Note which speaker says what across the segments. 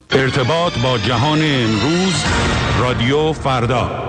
Speaker 1: ارتباط با جهان امروز، رادیو فردا.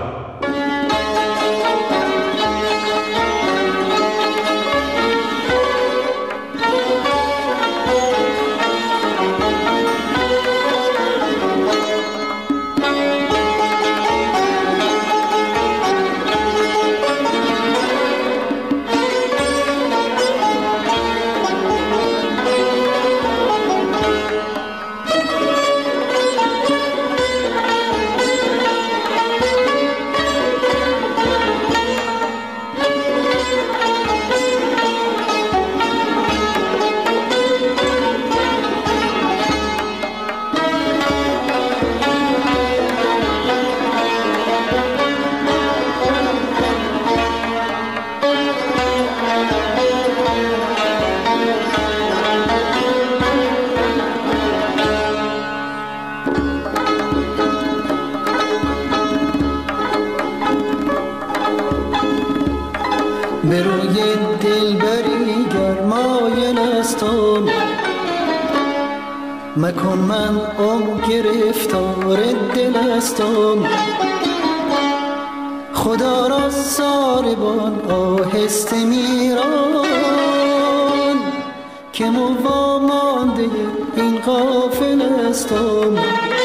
Speaker 2: به روی دلبری گرمای نستم مکن من گرفتار دل استم خدا را ساربان آهسته میران که موامانده این غافل استم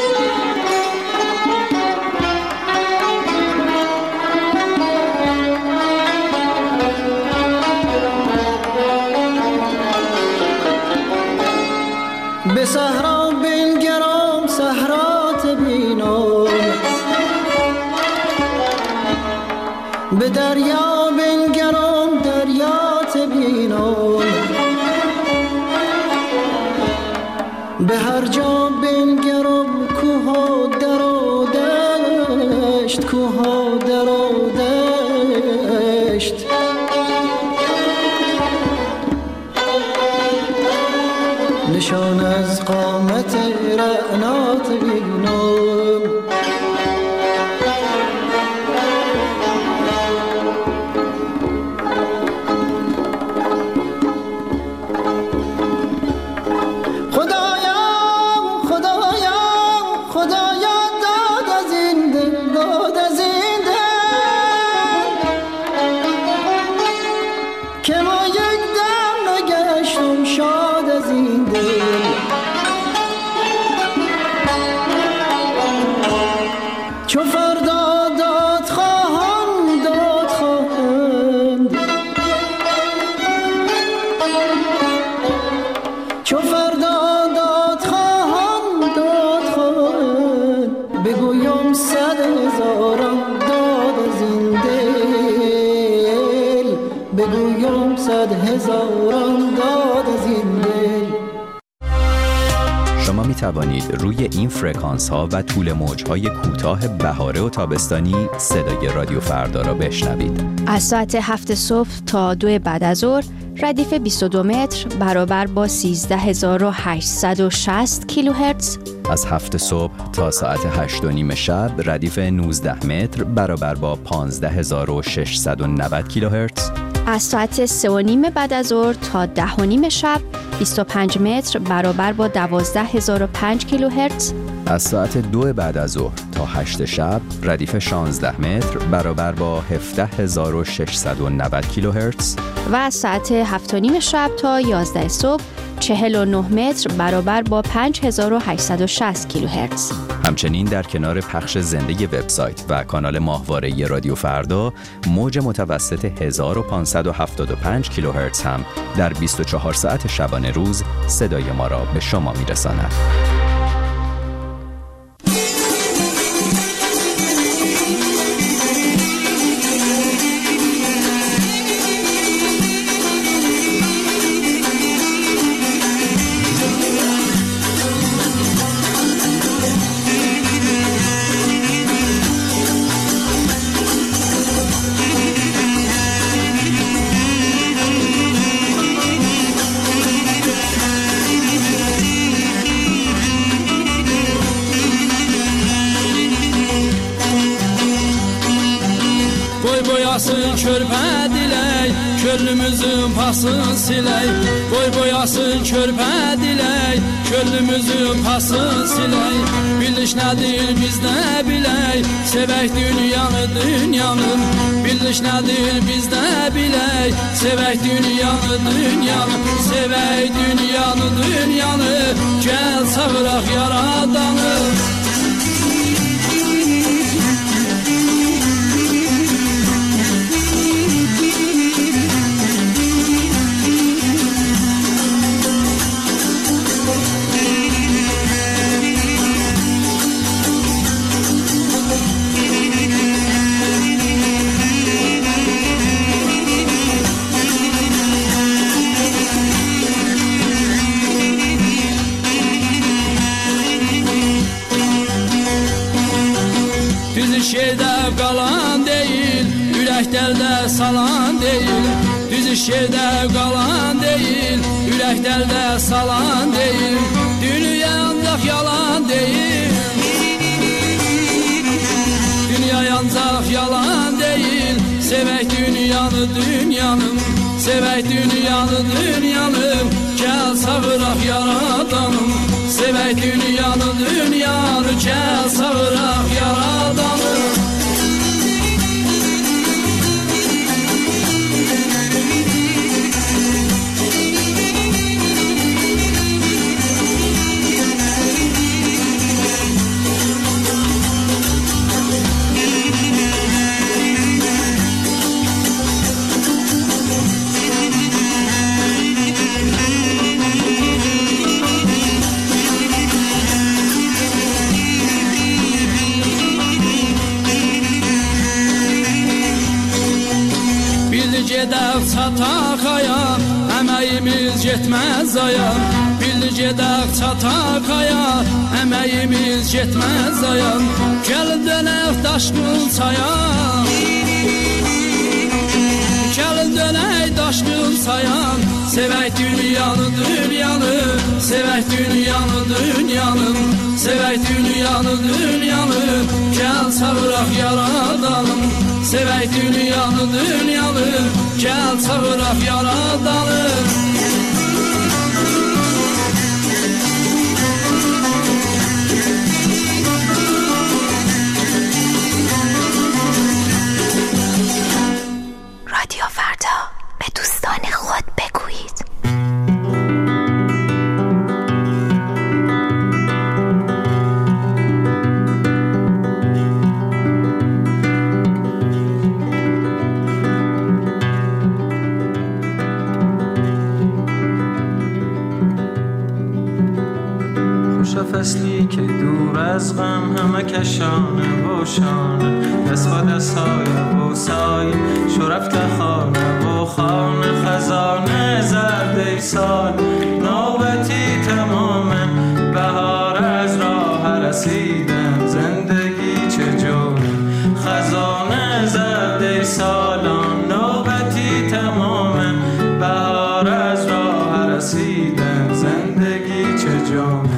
Speaker 2: به صحرا بنگرم صحرات بینم به دریا بنگرم دریات بینم به هر جا بنگرم کوه و در و دشت کوه و در و دشت نشان از قامت رعنات بینم خدایا داد از این دل داد از این دل که ما یک دم نگشتم شاد از این دل چو فردا داد خواهند چو فردا داد خواهند بگویم 100,000 داد از این دل بگویم 100,000 داد از این دل.
Speaker 3: شما می توانید روی این فرکانس ها و طول موج های کوتاه بهاره و تابستانی صدای رادیو فردا را بشنوید.
Speaker 4: از ساعت 7 صبح تا 2 بعد از ظهر ردیف 22 متر برابر با 13860 کیلوهرتز.
Speaker 3: از 7 صبح تا ساعت 8:30 شب ردیف 19 متر برابر با 15690 کیلوهرتز.
Speaker 4: از ساعت 3:30 بعد از ظهر تا 10:30 شب 25 متر برابر با 12005 کیلوهرتز.
Speaker 3: از ساعت 2 بعد از ظهر تا 8 شب ردیف 16 متر برابر با 17690 کیلوهرتز.
Speaker 4: و از ساعت 7:30 شب تا 11 صبح 49 متر برابر با 5860 کیلوهرتز.
Speaker 3: همچنین در کنار پخش زنده وبسایت و کانال ماهواره رادیو فردا موج متوسط 1575 کیلوهرتز هم در 24 ساعت شبانه روز صدای ما را به شما میرساند.
Speaker 5: boyasın körpə dilək, könlümüzün pasını silək. Boy boyasın körpə dilək, Gönlümüzün pasını siley, biliş nedir biz ne biley. Sevək dünyanı dünyanın, biliş nedir biz ne biley. Sevək dünyanı dünyanı, sevək dünyanı dünyanı. Gel sağıraq yaradanı. Şehirde kalan değil, yüreklerde salan değil. Düz şehirde kalan değil, yüreklerde salan değil. Dünya ancak yalan değil. Dünya ancak yalan değil. Sevək dünyanı dünyanın, sevək dünyanı dünyanın. Gel sağıraq yaradanım. Sevək dünyanı dünyanı, gel sağıraq yaradanım. Gedək çataq aya, əməyimiz getməz aya. Bildi gedək çataq aya, əməyimiz getməz aya. Gəlin dönək daşqın saya, gəlin dönək daşqın saya. Sevək dünyanı dünyanı, sevək dünyanı dünyanı. Sevək dünyanı dünyanı, gəl sağıraq yaradanım. Sevək dünyanı dünyanı, gəl sağıraq yaradanım.
Speaker 6: رادیو فردا، به دوستان خود بگویید.
Speaker 7: فصلی که دور از غم همه کشانه و شانه، دست با دست های و سایه شرفت خانه و خانه. خزانه زرد سال نوبتی تمامه، بهار از راه رسیدن زندگی چه جونه. خزانه زرد سالان نوبتی تمامه، بهار از راه رسیدن زندگی چه جونه.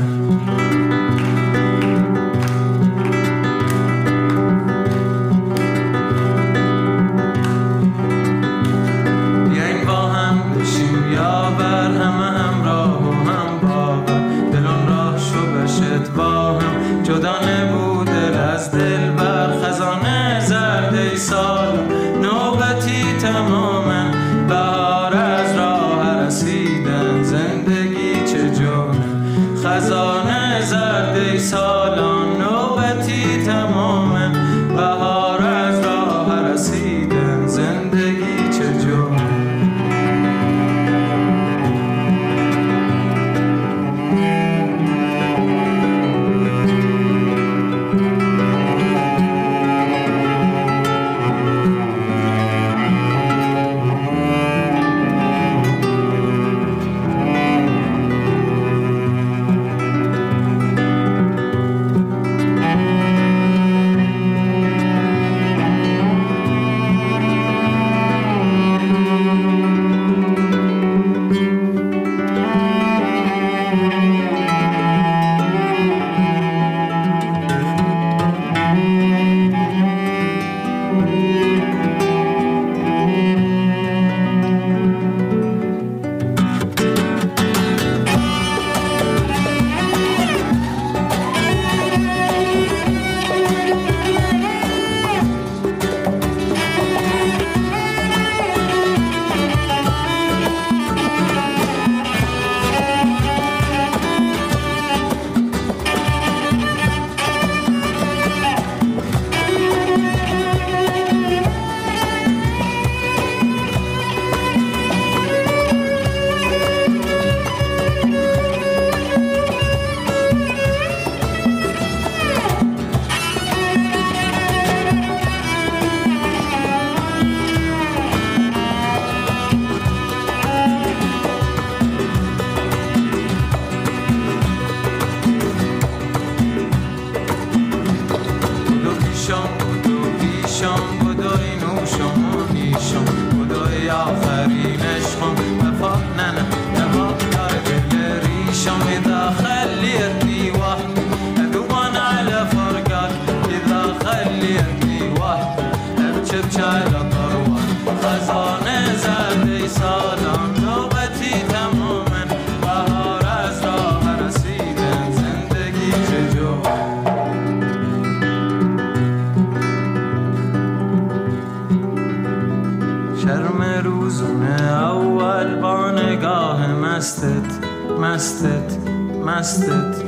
Speaker 7: دستت.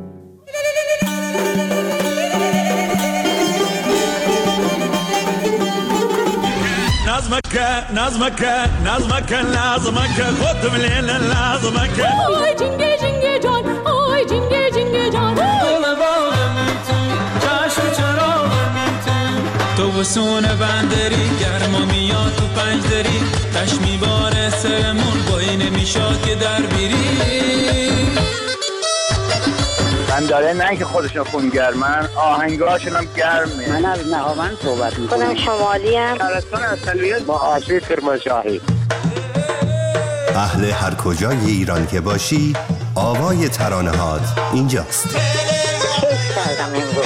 Speaker 8: نظمك خود مليل نظمك
Speaker 9: آی جنگه جنگه جان آی جنگه جنگه جان
Speaker 7: گل باغم تو چشم چراغم تو بسون بندری گرما میاد تو پنج دری تش میباره سرمون بایی نمیشاد که در بیری
Speaker 10: من داره نه که خودشون خونگرمن آهنگاشون هم گرمه.
Speaker 11: من از نهاوند صحبت میکنم.
Speaker 12: خودم شمالی ام.
Speaker 10: شهرستان اصلیت با آشی کرمانشاهی.
Speaker 13: اهل هر کجای ایران که باشی آوای ترانه‌هات اینجاست.
Speaker 12: کیف کردم امروز.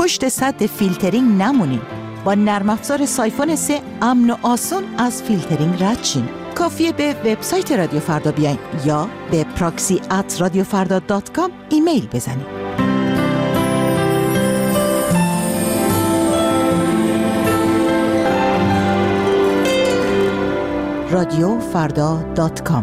Speaker 14: پشت سد فیلترینگ نمونین. با نرم افزار سایفون 3 امن و آسون از فیلترینگ رد شین. کافیه به وبسایت رادیو فردا بیاین یا به proxy@radiofarda.com ایمیل بزنید. radiofarda.com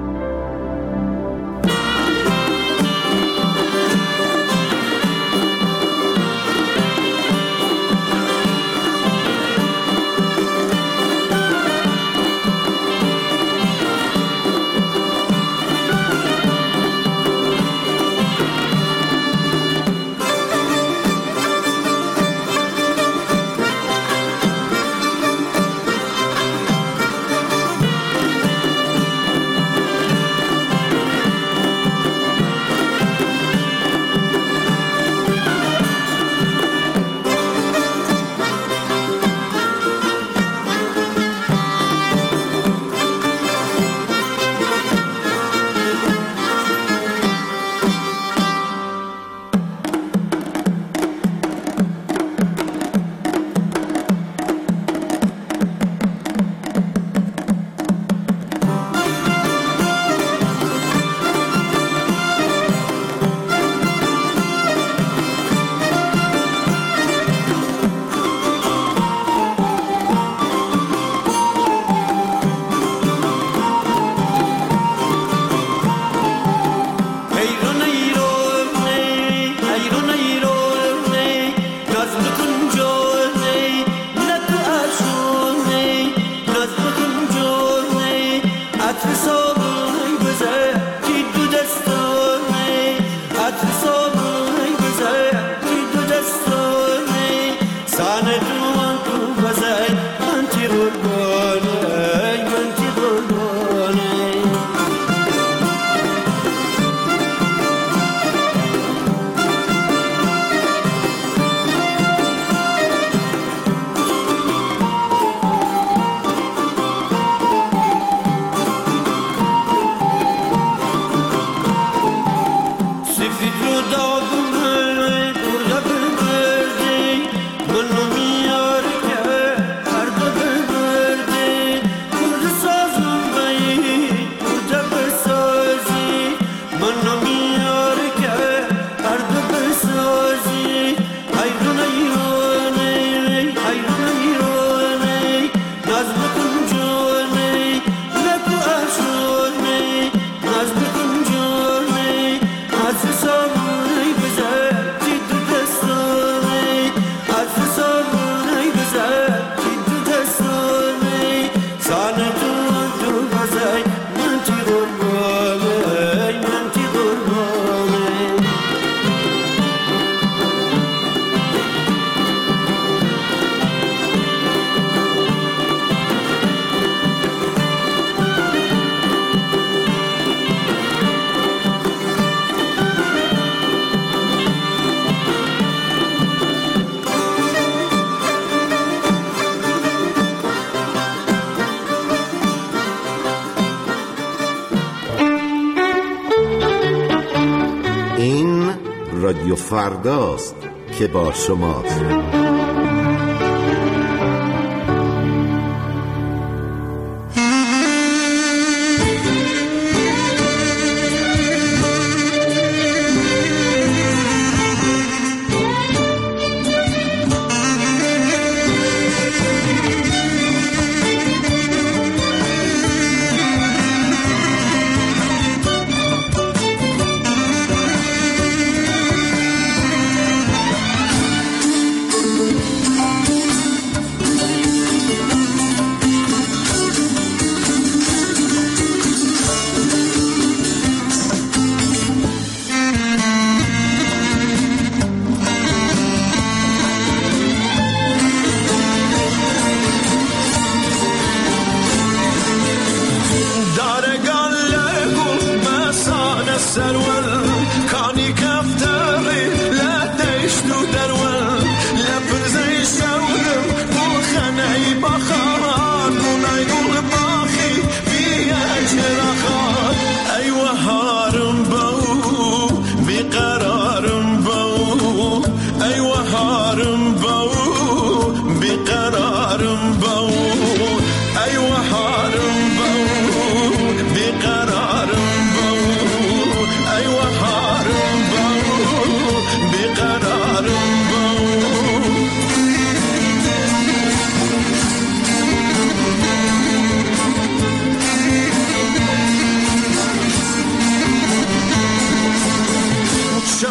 Speaker 15: رادیو فرداست که با شماست.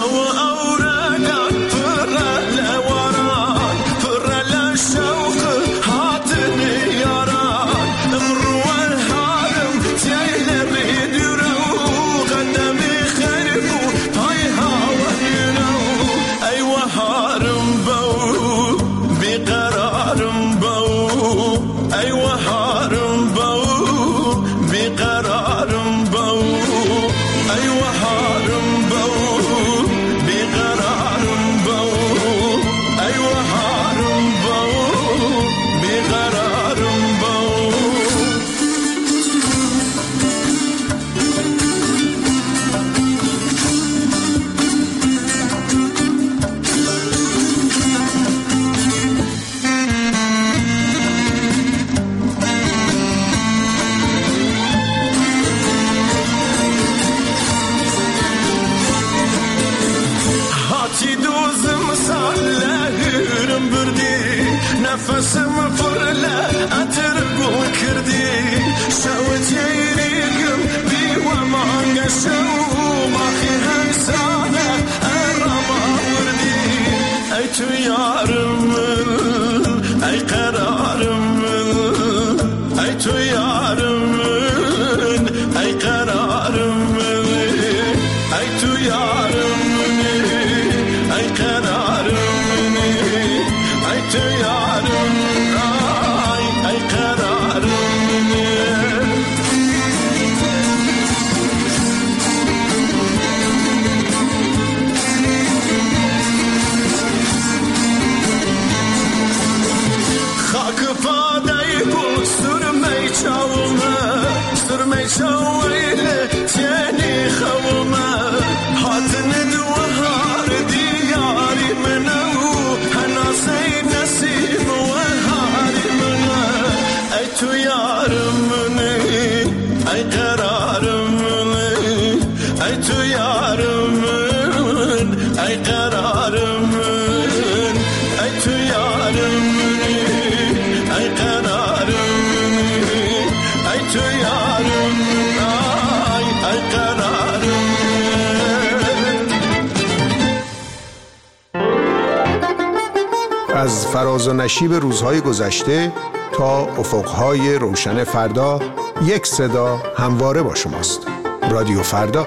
Speaker 16: از فراز و نشیب روزهای گذشته تا افقهای روشن فردا، یک صدا همواره با شماست. رادیو فردا.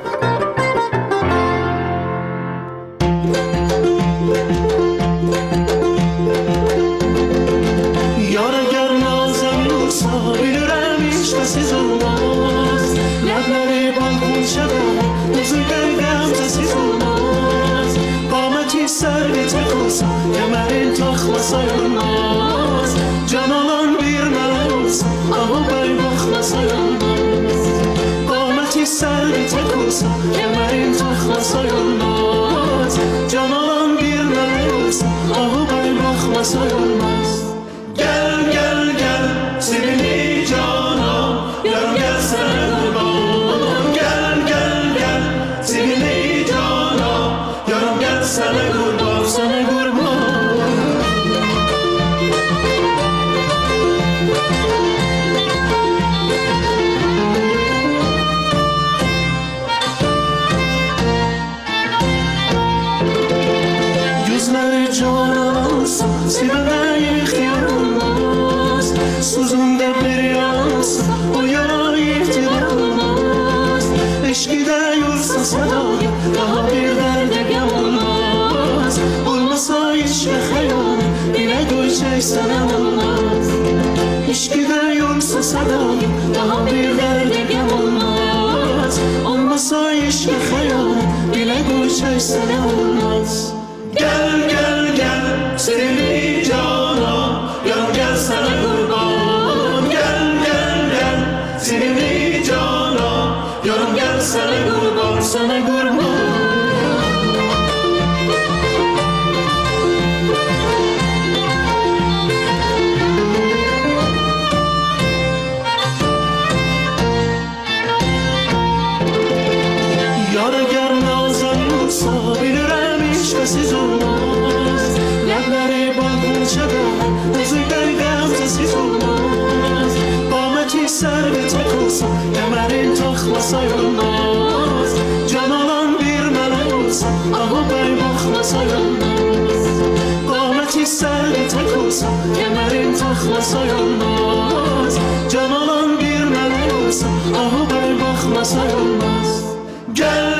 Speaker 17: Cananın bir melez, ahu sayılmaz. Qamət hissəli tək olsa, kəmərin taxla sayılmaz. Camalan bir mələk olsa, ahı bər baxma sayılmaz. Gəl